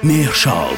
مهرشاد.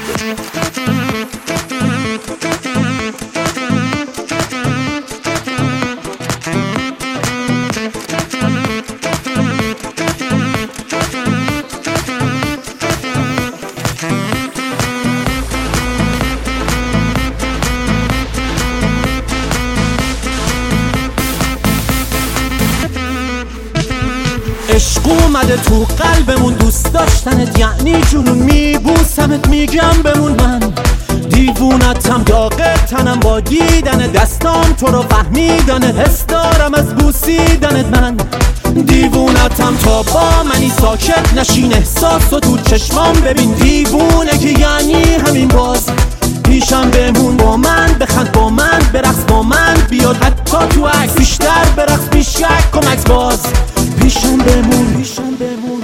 عشق اومده تو قلبمون، دوست داشتنت یعنی جنون، میبوسمت میگم بمون. من دیوونتم، داغ تنم با دیدن دستام تو رو فهمیدنت، حس دارم از بوسیدنت. من دیوونتم تا با منی ساکت نشین، احساسو تو چشمام ببین، دیوونه که یعنی همین. باز پیشم بمون، با من بخند، با من برقص، با من بیاد حتی تو عکس، بیشتر برقص بیشک کمک. باز پیشم بمون، پیشم بمون.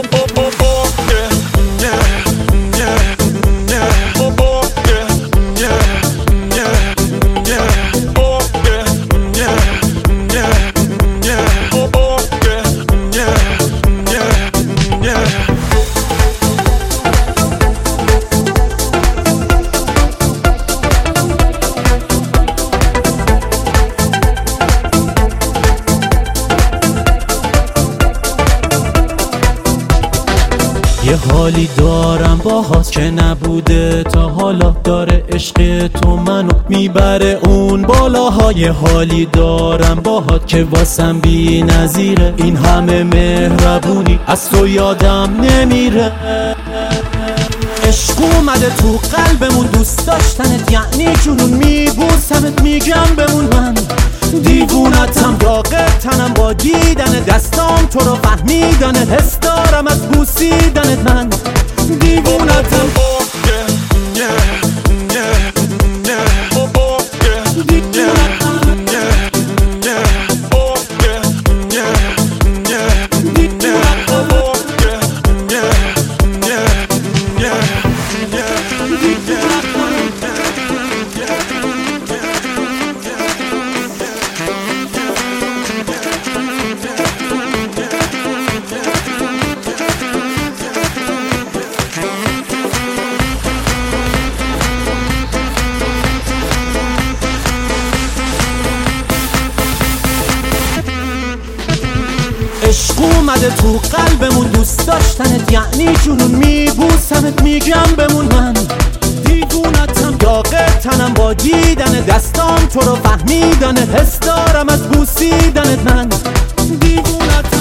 یه حالی دارم باهات که نبوده تا حالا، داره عشق تو منو میبره اون بالاها. یه حالی دارم باهات که واسم بی نظیره، این همه مهربونی از تو یادم نمیره. عشق اومده تو قلبمون، دوست داشتنت یعنی جنون، میبوسمت میگم بمون. من دیوونتم، داغ تنم با دیدن دستام تو رو فهمیدنت، حس دارم از بوسیدنت. من دیوونتم. عشق اومده تو قلبمون، دوست داشتنت یعنی جنون، میبوسمت میگم بمون. من دیوونتم، داغ تنم با دیدن دستام تو رو فهمیدنت، حس دارم از بوسیدنت. من دیوونتم.